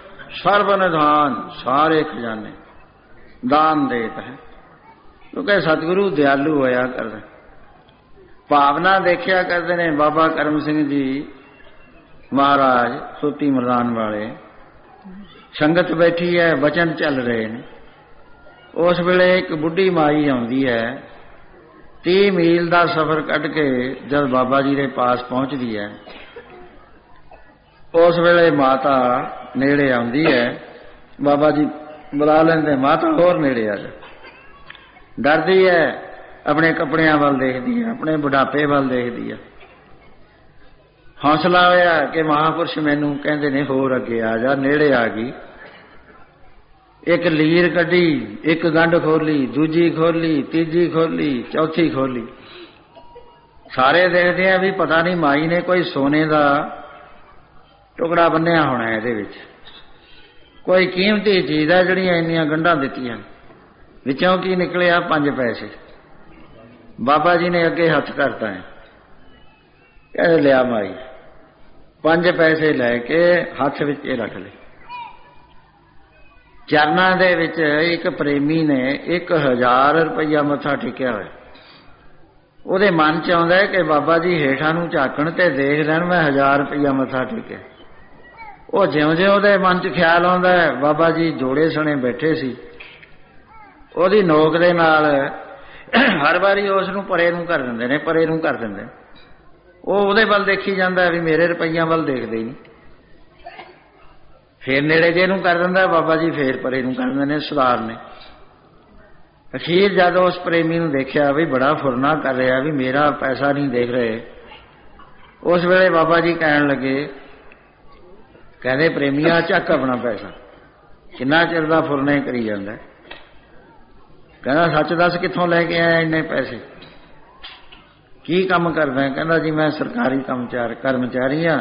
सर्व निधान, सारे खजाने दान देत है। क्योंकि सतगुरु दयालु होया करदा, भावना देखिया करते ने। बाबा करम सिंह जी महाराज सोती मरदान वाले, संगत बैठी है, वचन चल रहे हैं। उस वेले एक बुढ़ी माई आउंदी है, 30 मील का सफर कट के जब बाबा जी के पास पहुंचती है, उस वेले माता नेड़े आउंदी है। बाबा जी बुला लेंदे, माता होर नेड़े आ जा। डरदी है, अपने कपड़ियां वाल देखती है, अपने बुढ़ापे वाल देखती है। हौसला होया कि महापुरुष मैनू कहंदे ने होर अगे आ जा। नेड़े आ गई, एक लीर कड्डी, एक गंढ खोली, दूजी खोली, तीजी खोली, चौथी खोली। सारे देखते हैं भी पता नहीं माई ने कोई सोने का टुकड़ा बन्निया होना है, इहदे विच कोई कीमती चीज़ है जिहड़ियां इन्नियां गंढां दित्तियां। विचों की निकलिया 5 पैसे। बाबा जी ने अगे हथ करता है, कह लिया माई। 5 पैसे लैके हथ विच रख ले। चरनां दे विच एक प्रेमी ने 1000 रुपया मत्था टेकिया होया। ਉਹਦੇ मन च आउंदा है कि बाबा जी हेठां नूं झाकण ते देख लैण, मैं 1000 रुपया मत्था टेकिया। ਉਹ ਜਿਉਂ-ਜਿਉਂ ਉਹਦੇ ਮਨ 'ਚ ਖਿਆਲ ਆਉਂਦਾ, ਬਾਬਾ ਜੀ ਜੋੜੇ ਸਣੇ ਬੈਠੇ ਸੀ, ਉਹਦੀ ਨੋਕ ਦੇ ਨਾਲ ਹਰ ਵਾਰੀ ਉਸ ਨੂੰ ਪਰੇ ਨੂੰ ਕਰ ਦਿੰਦੇ ਨੇ, ਪਰੇ ਨੂੰ ਕਰ ਦਿੰਦੇ। ਉਹ ਉਹਦੇ ਵੱਲ ਦੇਖੀ ਜਾਂਦਾ ਵੀ ਮੇਰੇ ਰੁਪਈਆਂ ਵੱਲ ਦੇਖਦੇ ਹੀ ਨਹੀਂ। ਫੇਰ ਨੇੜੇ ਜੇ ਨੂੰ ਕਰ ਦਿੰਦਾ ਬਾਬਾ ਜੀ, ਫੇਰ ਪਰੇ ਨੂੰ ਕਰ ਦਿੰਦੇ ਨੇ ਸਰਦਾਰ ਨੇ। ਅਖੀਰ ਜਦ ਉਸ ਪ੍ਰੇਮੀ ਨੂੰ ਦੇਖਿਆ ਵੀ ਬੜਾ ਫੁਰਨਾ ਕਰ ਰਿਹਾ, ਵੀ ਮੇਰਾ ਪੈਸਾ ਨਹੀਂ ਦੇਖ ਰਹੇ, ਉਸ ਵੇਲੇ ਬਾਬਾ ਜੀ ਕਹਿਣ ਲੱਗੇ, ਕਹਿੰਦੇ ਪ੍ਰੇਮੀਆ ਚੱਕ ਆਪਣਾ ਪੈਸਾ, ਕਿੰਨਾ ਚਿਰ ਦਾ ਫੁਰਨੇ ਕਰੀ ਜਾਂਦਾ। ਕਹਿੰਦਾ ਸੱਚ ਦੱਸ ਕਿੱਥੋਂ ਲੈ ਕੇ ਆਇਆ ਇੰਨੇ ਪੈਸੇ, ਕੀ ਕੰਮ ਕਰਦਾ? ਕਹਿੰਦਾ ਜੀ ਮੈਂ ਸਰਕਾਰੀ ਕਰਮਚਾਰੀ ਹਾਂ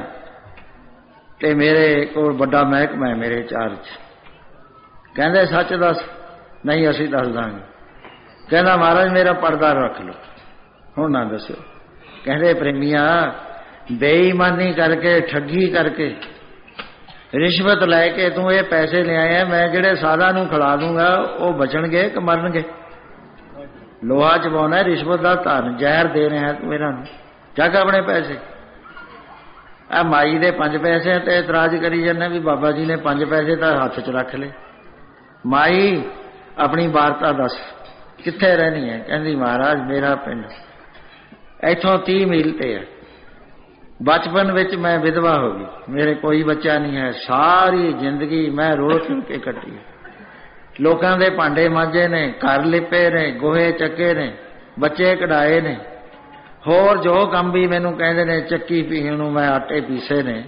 ਤੇ ਮੇਰੇ ਕੋਲ ਵੱਡਾ ਮਹਿਕਮਾ ਹੈ ਮੇਰੇ ਚਾਰਜ। ਕਹਿੰਦੇ ਸੱਚ ਦੱਸ। ਨਹੀਂ ਅਸੀਂ ਦੱਸ ਦਾਂਗੇ। ਕਹਿੰਦਾ ਮਹਾਰਾਜ ਮੇਰਾ ਪਰਦਾ ਰੱਖ ਲਓ, ਹੁਣ ਨਾ ਦੱਸੋ। ਕਹਿੰਦੇ ਪ੍ਰੇਮੀਆ ਬੇਈਮਾਨੀ ਕਰਕੇ, ਠੱਗੀ ਕਰਕੇ, ਰਿਸ਼ਵਤ ਲੈ ਕੇ ਤੂੰ ਇਹ ਪੈਸੇ ਲਿਆਇਆ, ਮੈਂ ਜਿਹੜੇ ਸਾਧਾਂ ਨੂੰ ਖਿਲਾ ਦੂੰਗਾ ਉਹ ਬਚਣਗੇ ਕਿ ਮਰਨਗੇ? ਲੋਹਾ ਚਬਾਉਣਾ ਰਿਸ਼ਵਤ ਦਾ ਧਨ, ਜ਼ਹਿਰ ਦੇ ਰਿਹਾ ਤੂੰ ਇਹਨਾਂ ਨੂੰ, ਚੱਕ ਆਪਣੇ ਪੈਸੇ। ਆ ਮਾਈ ਦੇ 5 ਪੈਸੇ ਤੇ ਇਤਰਾਜ਼ ਕਰੀ ਜਾਂਦੇ ਵੀ ਬਾਬਾ ਜੀ ਨੇ 5 ਪੈਸੇ ਤਾਂ ਹੱਥ 'ਚ ਰੱਖ ਲਏ। ਮਾਈ ਆਪਣੀ ਵਾਰਤਾ ਦੱਸ, ਕਿੱਥੇ ਰਹਿਣੀ ਹੈ? ਕਹਿੰਦੀ ਮਹਾਰਾਜ ਮੇਰਾ ਪਿੰਡ ਇੱਥੋਂ 30 ਮੀਲ ਤੇ ਹੈ। ਬਚਪਨ ਵਿੱਚ ਮੈਂ ਵਿਧਵਾ ਹੋ ਗਈ, ਮੇਰੇ ਕੋਈ ਬੱਚਾ ਨਹੀਂ ਹੈ, ਸਾਰੀ ਜ਼ਿੰਦਗੀ ਮੈਂ ਰੋਲ ਕੇ ਕੱਟੀ ਹੈ। ਲੋਕਾਂ ਦੇ ਭਾਂਡੇ ਮਾਂਜੇ ਨੇ, ਘਰ ਲਿਪੇ ਨੇ, ਗੋਹੇ ਚੱਕੇ ਨੇ, ਬੱਚੇ ਕਢਾਏ ਨੇ, ਹੋਰ ਜੋ ਕੰਮ ਵੀ ਮੈਨੂੰ ਕਹਿੰਦੇ ਨੇ, ਚੱਕੀ ਪੀਣ ਨੂੰ ਮੈਂ ਆਟੇ ਪੀਸੇ ਨੇ,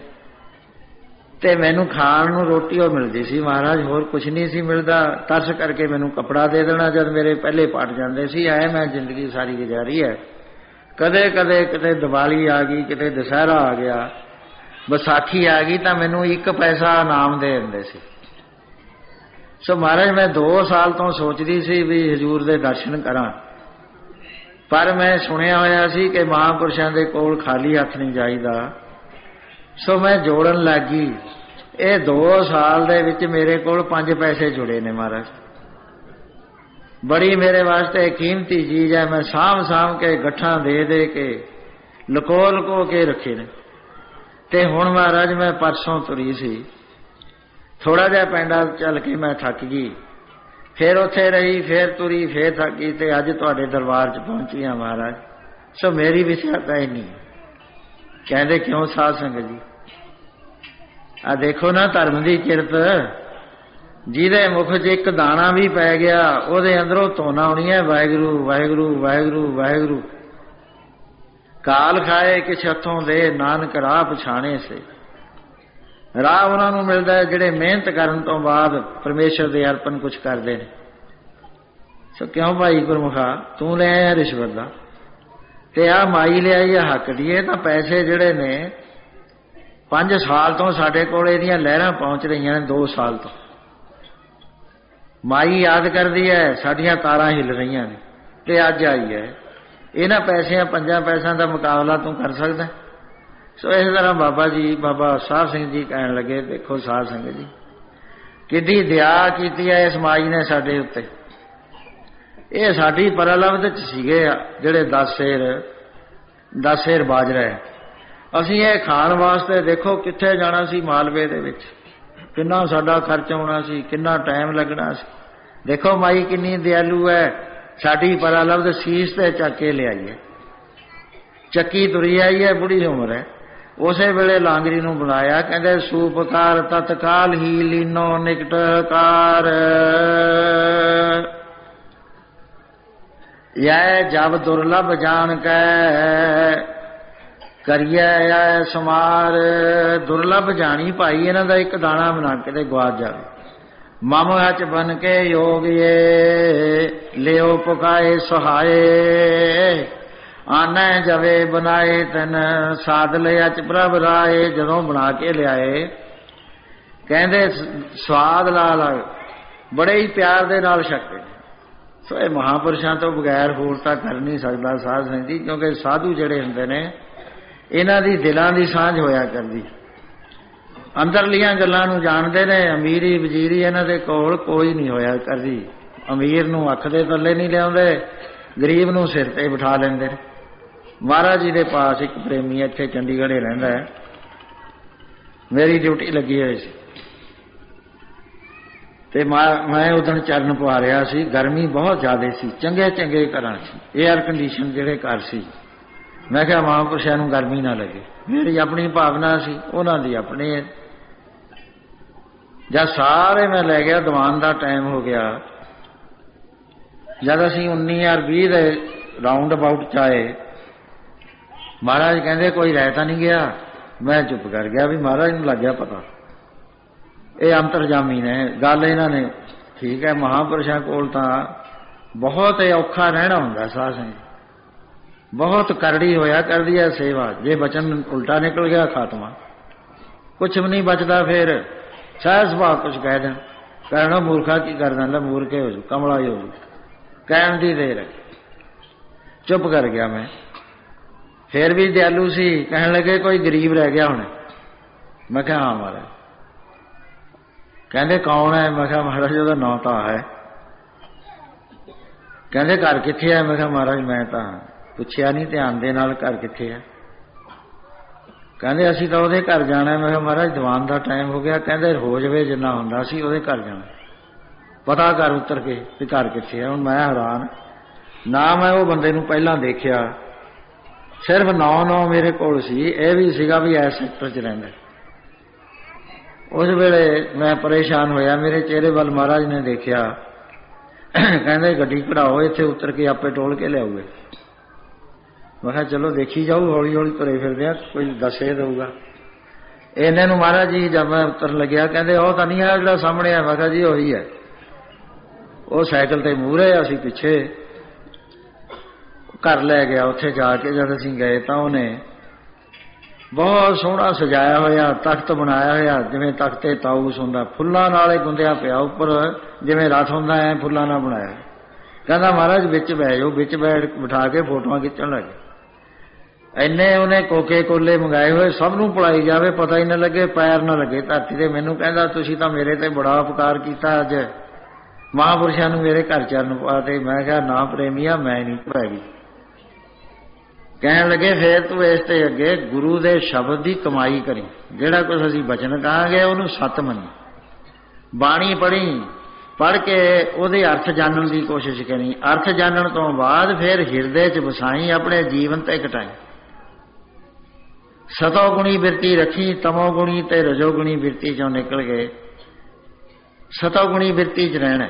ਤੇ ਮੈਨੂੰ ਖਾਣ ਨੂੰ ਰੋਟੀ ਉਹ ਮਿਲਦੀ ਸੀ ਮਹਾਰਾਜ, ਹੋਰ ਕੁਛ ਨਹੀਂ ਸੀ ਮਿਲਦਾ। ਤਰਸ ਕਰਕੇ ਮੈਨੂੰ ਕੱਪੜਾ ਦੇ ਦੇਣਾ ਜਦ ਮੇਰੇ ਪਹਿਲੇ ਪਟ ਜਾਂਦੇ ਸੀ। ਐ ਮੈਂ ਜ਼ਿੰਦਗੀ ਸਾਰੀ ਗੁਜ਼ਾਰੀ ਹੈ। ਕਦੇ ਕਦੇ ਕਿਤੇ ਦੀਵਾਲੀ ਆ ਗਈ, ਕਿਤੇ ਦੁਸਹਿਰਾ ਆ ਗਿਆ, ਵਿਸਾਖੀ ਆ ਗਈ ਤਾਂ ਮੈਨੂੰ 1 ਪੈਸਾ ਇਨਾਮ ਦੇ ਦਿੰਦੇ ਸੀ। ਸੋ ਮਹਾਰਾਜ ਮੈਂ 2 ਸਾਲ ਤੋਂ ਸੋਚਦੀ ਸੀ ਵੀ ਹਜ਼ੂਰ ਦੇ ਦਰਸ਼ਨ ਕਰਾਂ, ਪਰ ਮੈਂ ਸੁਣਿਆ ਹੋਇਆ ਸੀ ਕਿ ਮਹਾਂਪੁਰਸ਼ਾਂ ਦੇ ਕੋਲ ਖਾਲੀ ਹੱਥ ਨਹੀਂ ਜਾਈਦਾ। ਸੋ ਮੈਂ ਜੋੜਨ ਲੱਗੀ। ਇਹ 2 ਸਾਲ ਦੇ ਵਿੱਚ ਮੇਰੇ ਕੋਲ 5 ਪੈਸੇ ਜੁੜੇ ਨੇ ਮਹਾਰਾਜ। ਬੜੀ ਮੇਰੇ ਵਾਸਤੇ ਕੀਮਤੀ ਚੀਜ਼ ਹੈ। ਮੈਂ ਸਾਂਭ ਕੇ ਗੱਠਾਂ ਦੇ ਕੇ ਲੁਕੋ ਕੇ ਰੱਖੇ ਨੇ। ਤੇ ਹੁਣ ਮਹਾਰਾਜ ਮੈਂ ਪਰਸੋਂ ਤੁਰੀ ਸੀ, ਥੋੜਾ ਜਿਹਾ ਪੈਂਡਾ ਚੱਲ ਕੇ ਮੈਂ ਥੱਕ ਗਈ, ਫਿਰ ਉੱਥੇ ਰਹੀ, ਫਿਰ ਤੁਰੀ, ਫਿਰ ਥੱਕ ਗਈ, ਤੇ ਅੱਜ ਤੁਹਾਡੇ ਦਰਬਾਰ 'ਚ ਪਹੁੰਚੀ ਹਾਂ ਮਹਾਰਾਜ। ਸੋ ਮੇਰੀ ਵਿਚਾਰਤਾ ਹੀ ਨਹੀਂ। ਕਹਿੰਦੇ ਕਿਉਂ ਸਾਧ ਸੰਗਤ ਜੀ? ਆ ਦੇਖੋ ਨਾ ਧਰਮ ਦੀ ਕਿਰਤ, ਜਿਹਦੇ ਮੁਖ 'ਚ ਇੱਕ ਦਾਣਾ ਵੀ ਪੈ ਗਿਆ ਉਹਦੇ ਅੰਦਰੋਂ ਧੋਣਾ ਆਉਣੀ ਹੈ ਵਾਹਿਗੁਰੂ ਵਾਹਿਗੁਰੂ ਵਾਹਿਗੁਰੂ ਵਾਹਿਗੁਰੂ। ਕਾਲ ਖਾਏ ਕਿਛ ਹੱਥੋਂ ਦੇ, ਨਾਨਕ ਰਾਹ ਪਛਾਣੇ ਸੇ। ਰਾਹ ਉਹਨਾਂ ਨੂੰ ਮਿਲਦਾ ਜਿਹੜੇ ਮਿਹਨਤ ਕਰਨ ਤੋਂ ਬਾਅਦ ਪਰਮੇਸ਼ਰ ਦੇ ਅਰਪਣ ਕੁਛ ਕਰਦੇ ਨੇ। ਸੋ ਕਿਉਂ ਭਾਈ ਗੁਰਮੁਖਾ ਤੂੰ ਲੈ ਆਇਆ ਰਿਸ਼ਵਤ ਦਾ, ਤੇ ਆਹ ਮਾਈ ਲਿਆਈ ਆ ਹੱਕ ਦੀ। ਇਹ ਤਾਂ ਪੈਸੇ ਜਿਹੜੇ ਨੇ 5 ਸਾਲ ਤੋਂ ਸਾਡੇ ਕੋਲ ਇਹਦੀਆਂ ਲਹਿਰਾਂ ਪਹੁੰਚ ਰਹੀਆਂ ਨੇ, 2 ਸਾਲ ਤੋਂ। ਮਾਈ ਯਾਦ ਕਰਦੀ ਹੈ, ਸਾਡੀਆਂ ਤਾਰਾਂ ਹਿੱਲ ਰਹੀਆਂ ਨੇ, ਤੇ ਅੱਜ ਆਈ ਹੈ। ਇਹਨਾਂ ਪੈਸਿਆਂ 5 ਪੈਸਿਆਂ ਦਾ ਮੁਕਾਬਲਾ ਤੂੰ ਕਰ ਸਕਦਾ? ਸੋ ਇਸ ਤਰ੍ਹਾਂ ਬਾਬਾ ਜੀ, ਬਾਬਾ ਸਾਹਿਬ ਸਿੰਘ ਜੀ ਕਹਿਣ ਲੱਗੇ, ਦੇਖੋ ਸਾਧ ਸੰਗਤ ਜੀ ਕਿੱਡੀ ਦਇਆ ਕੀਤੀ ਹੈ ਇਸ ਮਾਈ ਨੇ ਸਾਡੇ ਉੱਤੇ। ਇਹ ਸਾਡੀ ਪਰਲਬਧ 'ਚ ਸੀਗੇ ਜਿਹੜੇ 10 ਸੇਰ ਬਾਜਰਾ। ਅਸੀਂ ਇਹ ਖਾਣ ਵਾਸਤੇ ਦੇਖੋ ਕਿੱਥੇ ਜਾਣਾ ਸੀ, ਮਾਲਵੇ ਦੇ ਵਿੱਚ ਕਿੰਨਾ ਸਾਡਾ ਖਰਚ ਆਉਣਾ ਸੀ, ਕਿੰਨਾ ਟਾਈਮ ਲੱਗਣਾ ਸੀ। ਦੇਖੋ ਮਾਈ ਕਿੰਨੀ ਦਿਆਲੂ ਹੈ, ਸਾਡੀ ਪਰਲਬਧ ਸੀਸ ਤੇ ਚੱਕ ਕੇ ਲਿਆਈ ਹੈ। ਚੱਕੀ ਤੁਰੀ ਆਈ ਹੈ, ਬੁੜੀ ਉਮਰ ਹੈ। ਉਸੇ ਵੇਲੇ ਲਾਂਗਰੀ ਨੂੰ ਬੁਲਾਇਆ, ਕਹਿੰਦੇ ਸੂਪਕਾਰ ਤਤਕਾਲ ਹੀ ਲੀਨੋ ਨਿਕਟਕਾਰ। ਯੈ ਜਬ ਦੁਰਲਭ ਜਾਣ ਕੈ ਕਰੀਏ ਐ ਸਮਾਰ। ਦੁਰਲਭ ਜਾਣੀ ਭਾਈ ਇਹਨਾਂ ਦਾ ਇੱਕ ਦਾਣਾ ਬਣਾ ਕੇ ਤੇ ਗਵਾਚ ਜਾਵੇ। ਮਮ ਹਚ ਬਨ ਕੇ ਯੋਗ ਇਹ ਲਿਓ ਪੁਕਾਏ ਸਹਾਏ। ਆਨੇ ਜਵੇ ਬਣਾਏ ਤਨ ਸਾਧ ਲਿਆ ਚ ਪ੍ਰਭ ਰਾਏ। ਜਦੋਂ ਬਣਾ ਕੇ ਲਿਆਏ ਕਹਿੰਦੇ ਸਵਾਦ ਨਾਲ ਬੜੇ ਹੀ ਪਿਆਰ ਦੇ ਨਾਲ ਛਕੇ। ਸੋ ਇਹ ਮਹਾਂਪੁਰਸ਼ਾਂ ਤੋਂ ਬਗੈਰ ਹੋਰ ਤਾਂ ਕਰ ਨਹੀਂ ਸਕਦਾ ਸਾਧ ਸੰਗਤ ਜੀ, ਕਿਉਂਕਿ ਸਾਧੂ ਜਿਹੜੇ ਹੁੰਦੇ ਨੇ ਇਹਨਾਂ ਦੀ ਦਿਲਾਂ ਦੀ ਸਾਂਝ ਹੋਇਆ ਕਰਦੀ, ਅੰਦਰਲੀਆਂ ਗੱਲਾਂ ਨੂੰ ਜਾਣਦੇ ਨੇ। ਅਮੀਰੀ ਵਜ਼ੀਰੀ ਇਹਨਾਂ ਦੇ ਕੋਲ ਕੋਈ ਨਹੀਂ ਹੋਇਆ ਕਰਦੀ। ਅਮੀਰ ਨੂੰ ਅੱਖ ਦੇ ਥੱਲੇ ਨਹੀਂ ਲਿਆਉਂਦੇ, ਗਰੀਬ ਨੂੰ ਸਿਰ ਤੇ ਬਿਠਾ ਲੈਂਦੇ ਨੇ। ਮਹਾਰਾਜ ਜੀ ਦੇ ਪਾਸ ਇੱਕ ਪ੍ਰੇਮੀ ਇੱਥੇ ਚੰਡੀਗੜ੍ਹ ਰਹਿੰਦਾ ਹੈ, मेरी ड्यूटी लगी हुई सी ते मैं उदण चरण पवा रहा सी। गर्मी बहुत ज़्यादा सी, चंगे चंगे घर सी, एयर कंडीशन जिहड़े घर सी। मैं क्या महापुरुषां नूं गर्मी ना लगे, मेरी अपनी भावना सी, उन्हां दी अपनी। जब सारे मैं लै गया, दीवान का टाइम हो गया, जब असीं 19 और 20 दे राउंड अबाउट च आए, महाराज कहते कोई रह तां नहीं गया। मैं चुप कर गया भी महाराज नूं लग गया पता, ये अंतरजामी ने गल इन्हां ने ठीक है। महापुरुषां कोल तां बहुत औखा रहना हुंदा, साध संगत बहुत करड़ी होया करदी है सेवा। जे बचन उल्टा निकल गया खात्मा, कुछ भी नहीं बचता। फिर सहज सुभाव कुछ कह दें, कहना मूर्खा की कर देंदा, मूर्खे हो जू, कमला ही हो जू, कहण दी देर है। चुप कर गया मैं। फिर भी दयालु सी, कहने लगे कोई गरीब रह गया होने। मैं कहा हाँ महाराज। कहते कौन है? मैं कहा महाराज ਉਹਦਾ ਨਾਂ ਤਾਂ है। कहते घर किथे है? मैं कहा महाराज मैं तो पुछया नहीं ध्यान दे नाल घर किथे है। कहते असी तो ਉਹਦੇ घर जाना है। मैं कहा महाराज दीवान का टाइम हो गया। कहते हो जावे जिन्ना हुंदा सी ਉਹਦੇ घर जाना, पता कर उतर के भी घर किथे है। हुण मैं हैरान ना, मैं वो बंदे नूं पहलां देखिया, सिर्फ 9 मेरे कोल सी। यह भी सीगा भी इस सैक्टर च रहिंदा। उस वेले मैं परेशान होया, मेरे चेहरे वाल महाराज ने देखिया। कहंदे गड्डी कढ़ाओ, इत्थे उतर के आपे टोल के लियाओगे। मैं कहा चलो देखी जाऊ, हौली हौली तुरे फिरदे आ, कोई दसे दूगा। इन्ने नूं महाराज जी जब मैं उतर लग्या, कहंदे ओह तां नहीं है जिहड़ा सामने है। मैं कहा जी ओही है। वो साइकिल ते मूहरे, असीं पिछे। घर लै गया। उत्थे जाके जब असीं गए तो उन्हें बहुत सोहना सजाया होया तख्त बनाया होया, जिवें तख्ते ताऊस हुंदा, फुल्लां नाल गुंदिया पिया उपर, जिवें रथ हुंदा है फुल्लां नाल बनाया। कहंदा महाराज विच बह जाओ। विच बैठ बिठा के फोटोआं खिच्चण लगे। इन्ने उन्हें कोके कोले मंगाए हुए, सब नूं पिलाई जावे, पता ही ना लगे, पैर ना लगे धरती ते। मैनूं कहंदा तुसीं तां मेरे ते बड़ा उपकार कीता, अज महापुरुषां नूं मेरे घर चरण पाते। मैं कहा ना प्रेमिया, मैं नहीं भराई। कहन लगे फिर तू इस ते अगे गुरु दे शब्द की कमाई करी, जिहड़ा कुछ असीं बचन कहांगे उहनूं सत मनी, बाणी पढ़ी, पढ़ के उहदे अर्थ जानन की कोशिश करी। अर्थ जानन तो बाद फिर हिरदे च वसाई, अपने जीवन ते कटाई। सतोगुणी बिरती रखी, तमोगुणी ते रजोगुणी बिरती चों निकल गए, सतोगुणी बिरती च रहना।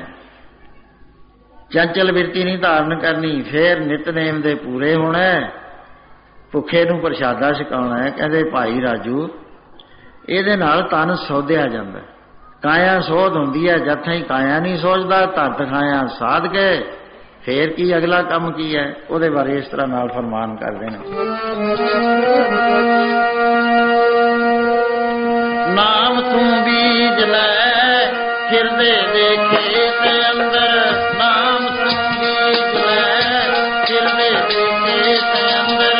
चंचल बिरती नहीं धारण करनी। फिर नितनेम दे पूरे होना, भुखे नूं प्रशादा छकाउणा है। कहंदे भाई राजू इहदे नाल तन सौधिया जांदा, काया सोध हुंदी है। जद ताईं काया नहीं सोचदा, धरत खाया साध के फिर की अगला काम की है, उहदे बारे इस तरह नाल फरमान कर देना। नाम तू बीज लै हिरदे दे खेत अंदर, नाम तू बीज लै हिरदे दे खेत अंदर।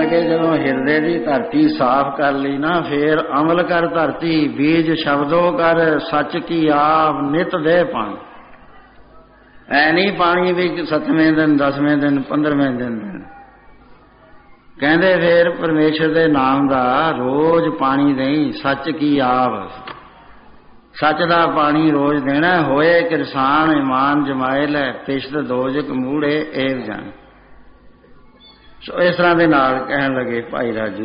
लगे जदों हिरदे दी धरती साफ कर ली ना, फिर अमल कर धरती, बीज शब्दों कर, सच की आप नित दे पानी। ऐ नहीं पानी भी 7वें दिन 10वें दिन 15वें दिन कहते फिर परमेश्वर दे नाम दा रोज पानी देई, सच की आप, सच दा पानी रोज देना। होए किरसान ईमान जमाए लै, पिछत दोजक मूढ़े एव जान। सो इस तरह के नाल कहन लगे भाई राजू,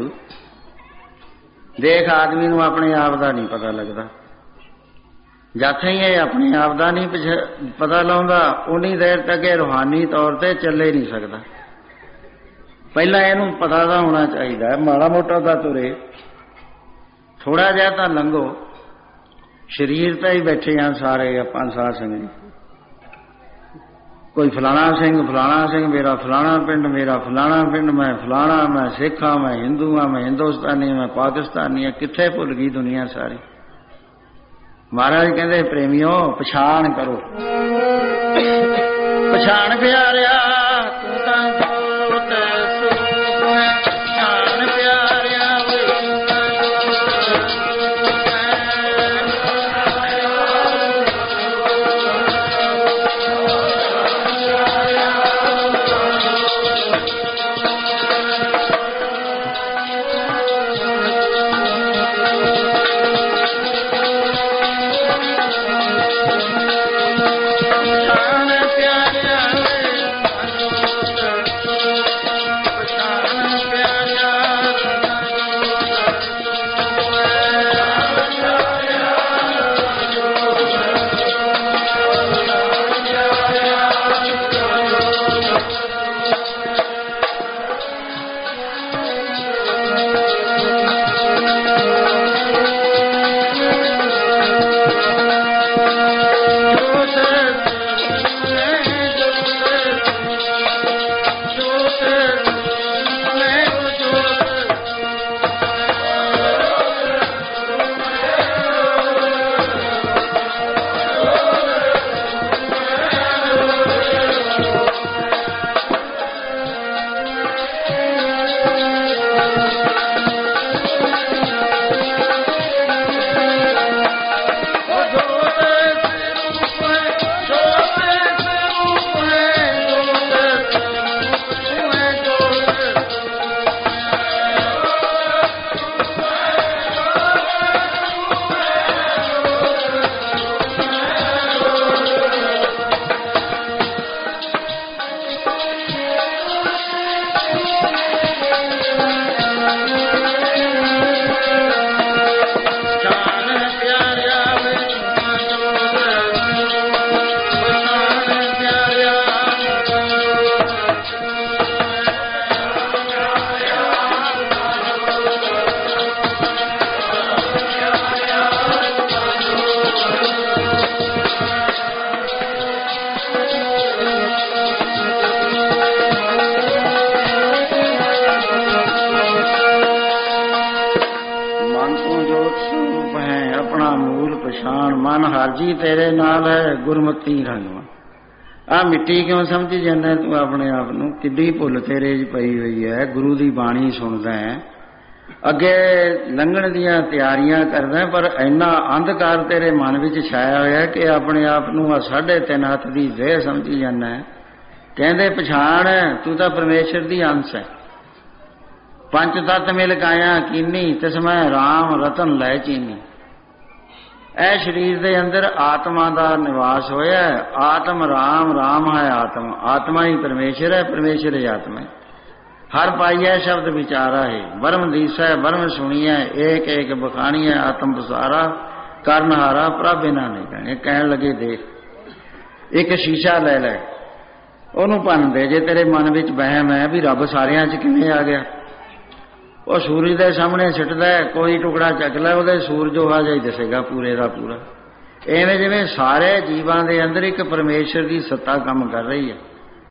देख आदमी नूं अपने आप का नहीं पता लगता, जद ही ये अपने आप का नहीं पता लाउंदा उन्नी देर तक ये रूहानी तौर पर चले नहीं सकता। पहला इहनूं पता तो होना चाहिए, माड़ा मोटा तो तुरे, थोड़ा जिहा तां लंघो, शरीर तो ही बैठे हैं सारे आपां साध संगत, कोई फलाना सिंह मेरा फलाना पिंड, मैं फलाना, मैं सिख हाँ, मैं हिंदू हाँ, मैं हिंदुस्तानी, मैं पाकिस्तानी हाँ, कित्थे भुल गई दुनिया सारी। महाराज कहते प्रेमियों पछाण करो, पछाण प्यारिया तू तां जोत सूरत है, पछाण प्यारिया मन हारजी तेरे नाल है गुरमती रंगवा। आ मिट्टी क्यों समझी जाना तू अपने आप नूं, किड्डी भुल तेरे च पई हुई है। गुरु की बाणी सुनदा है, अगे लंघण दियां तैयारियां करदा, पर इन्ना अंधकार तेरे मन विच छाया होया कि अपने आप नूं 3.5 हत्थ दी देह समझी जाना है। कहंदे पछाण तू तां परमेश्वर दी अंश है। पंच तत्त मिल काया कीनी, तिसमै राम रतन लै चीनी। ऐ शरीर दे अंदर आत्मा का निवास होया। आत्म राम, राम है आत्मा, आत्मा ही परमेश्वर है, परमेश्वर ही आत्मा है। हर पाइया शब्द विचारा है, ब्रह्म दीसा है, ब्रह्म सुनिया, एक एक बखानी है, आत्म प्रसारा करनहारा प्रभ इना नहीं कहने। कहन लगे देख एक शीशा ले लै, ओनू भन दे। जे तेरे मन विच वहम है भी रब सारियां च किवें आ गया, वो सूरज के सामने सिटदा है, कोई टुकड़ा चक लै वो सूरज उहा जिहा ही दिसेगा पूरे का पूरा। इवें जिवें सारे जीवां दे अंदर एक परमेश्वर की सत्ता काम कर रही है।